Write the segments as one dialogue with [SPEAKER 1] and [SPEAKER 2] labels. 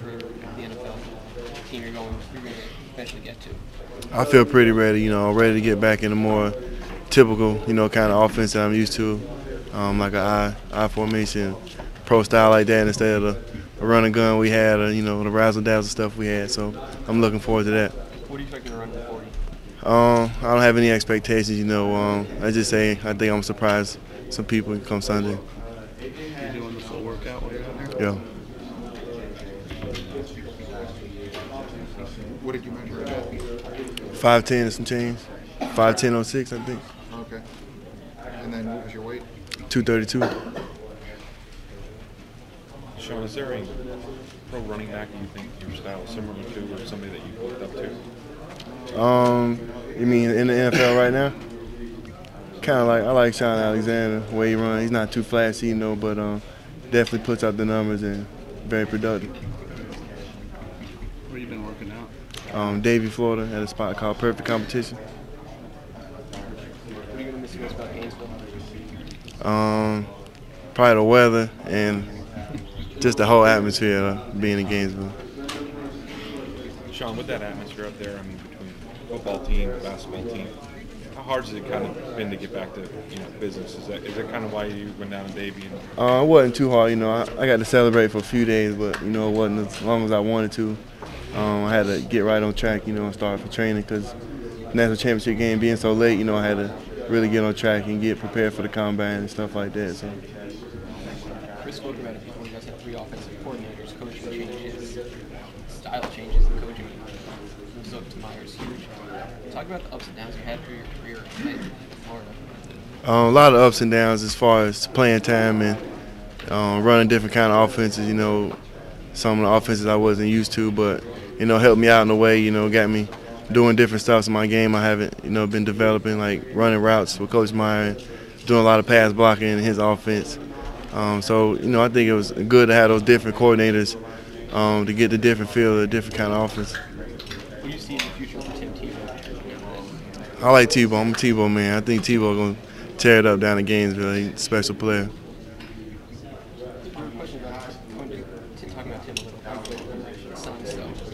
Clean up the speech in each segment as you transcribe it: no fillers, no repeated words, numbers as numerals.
[SPEAKER 1] for the NFL team you're going to eventually get to?
[SPEAKER 2] I feel pretty ready, ready to get back in a more typical, kind of offense that I'm used to, like an I formation, pro style like that instead of the run and gun we had, or, the razzle dazzle stuff we had. So I'm looking forward to that.
[SPEAKER 1] What are you expecting to run for 40?
[SPEAKER 2] I don't have any expectations, I just say I think I'm gonna surprise some people come Sunday.
[SPEAKER 3] You're doing the full workout while you're out there?
[SPEAKER 2] Yeah.
[SPEAKER 3] What did you measure it at?
[SPEAKER 2] 5'10" and some change. 5'10" 06, I think.
[SPEAKER 3] Okay. And then what was your weight?
[SPEAKER 2] 232.
[SPEAKER 4] Sean, is there a pro running back you think your style is similar to, or somebody that you looked up to?
[SPEAKER 2] You mean in the NFL right now? Kind of like I like Sean Alexander, the way he runs. He's not too flashy, but definitely puts out the numbers and very productive.
[SPEAKER 3] Where you been working out?
[SPEAKER 2] Davie, Florida, at a spot called Perfect Competition.
[SPEAKER 1] What are you going to miss most about Gainesville?
[SPEAKER 2] Probably the weather and just the whole atmosphere of being in Gainesville.
[SPEAKER 4] Sean, with that atmosphere up there, between football team, basketball team, how hard has it kind of been to get back to business? Is that kind of why you went down to Davie?
[SPEAKER 2] It wasn't too hard. I got to celebrate for a few days, but it wasn't as long as I wanted to. I had to get right on track, and start for training because national championship game being so late, I had to really get on track and get prepared for the combine and stuff like that. So.
[SPEAKER 1] Chris spoke about it before. You guys had 3 offensive coordinators. Coaching changes, style changes in coaching. Moves up to Myers huge. Talk about the ups and downs you had through your career in Florida.
[SPEAKER 2] A lot of ups and downs as far as playing time and running different kind of offenses. Some of the offenses I wasn't used to, but helped me out in a way. Got me doing different stuff in my game. I haven't been developing, like running routes with Coach Meyer, doing a lot of pass blocking in his offense. So I think it was good to have those different coordinators to get the different feel, the different kind of offense.
[SPEAKER 1] What do you see in the future for Tim Tebow?
[SPEAKER 2] I like Tebow. I'm a Tebow man. I think Tebow gonna tear it up down in Gainesville. He's a special player.
[SPEAKER 1] I have a question about talking about Tim a little bit. Son stuff.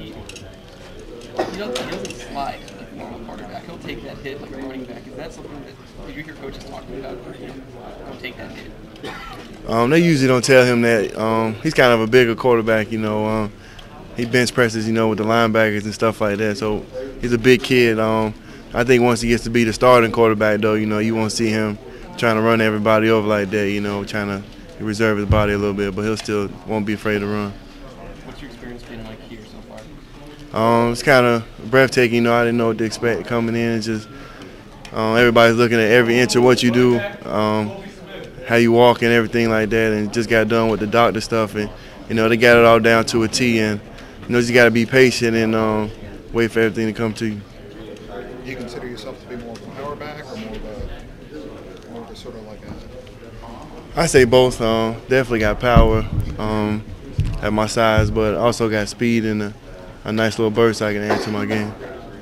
[SPEAKER 1] He doesn't slide like a normal quarterback. He'll take that hit like a running back. Is that something that did you hear coaches talking about? Don't take that hit.
[SPEAKER 2] They usually don't tell him that. He's kind of a bigger quarterback. He bench presses, with the linebackers and stuff like that. So he's a big kid. I think once he gets to be the starting quarterback, though, you won't see him trying to run everybody over like that. Trying to reserve his body a little bit, but he'll still won't be afraid to run.
[SPEAKER 1] What's your experience been like here so far?
[SPEAKER 2] It's kind of breathtaking. I didn't know what to expect coming in. It's just everybody's looking at every inch of what you do, how you walk and everything like that, and just got done with the doctor stuff, and they got it all down to a T, and you got to be patient and wait for everything to come to you.
[SPEAKER 3] Do you consider yourself to be more of a power back or more of a sort of like a?
[SPEAKER 2] I say both. Definitely got power at my size, but also got speed and a nice little burst I can add to my game.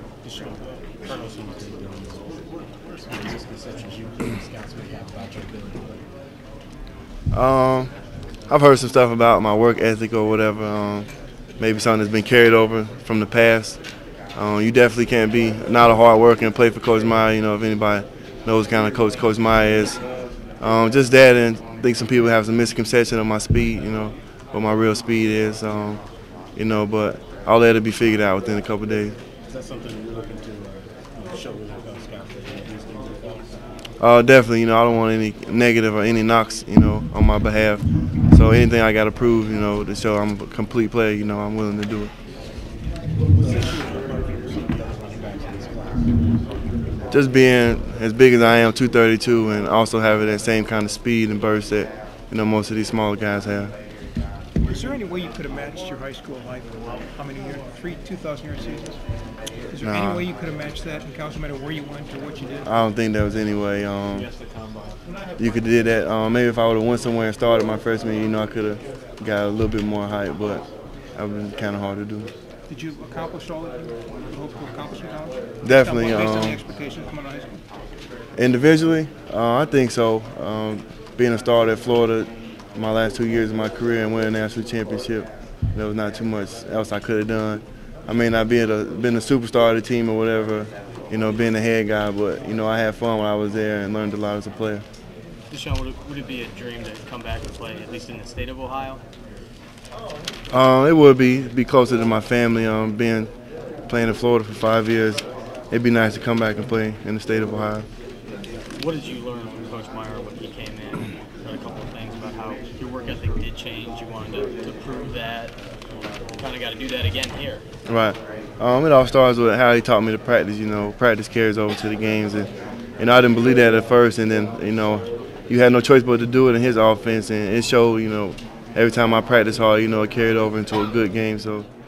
[SPEAKER 2] I've heard some stuff about my work ethic or whatever. Maybe something that's been carried over from the past. You definitely can't be not a hard worker and play for Coach Meyer. If anybody knows kind of Coach Meyer is. Just that, and I think some people have some misconception of my speed. What my real speed is. But all that will be figured out within a couple of days.
[SPEAKER 5] Is that something you're looking to show with the scouts? These things
[SPEAKER 2] definitely. I don't want any negative or any knocks, on my behalf. So anything I got to prove, to show I'm a complete player, I'm willing to do it. Just being as big as I am, 232, and also having that same kind of speed and burst that most of these smaller guys have.
[SPEAKER 6] Is there any way you could have matched your high school life? How many years? 2,000-yard seasons? Is there any way you could have matched that in college, no matter where you went or what you did?
[SPEAKER 2] I don't think there was any way. You could have did that. Maybe if I would have went somewhere and started my freshman year, I could have got a little bit more height, but that would have been kind of hard to do.
[SPEAKER 6] Did you accomplish all that you hoped to accomplish in college?
[SPEAKER 2] Definitely.
[SPEAKER 6] Based on the expectations coming out of high school?
[SPEAKER 2] Individually, I think so. Being a starter at Florida, my last 2 years of my career and winning a national championship, there was not too much else I could have done. I may not been a superstar of the team or whatever, you know, being the head guy, but, you know, I had fun when I was there and learned a lot as a player.
[SPEAKER 7] Deshaun, would it be a dream to come back and play, at least in the state of Ohio?
[SPEAKER 2] It would be closer to my family. Playing in Florida for 5 years, it'd be nice to come back and play in the state of Ohio.
[SPEAKER 7] What did you learn from Coach Meyer when he came in? Heard a couple of things about how your work ethic did change. You wanted to prove that. You kind of got to do that again here.
[SPEAKER 2] Right. It all starts with how he taught me to practice. You know, practice carries over to the games, and I didn't believe that at first, and then you had no choice but to do it in his offense, and it showed. Every time I practiced hard, it carried over into a good game. So.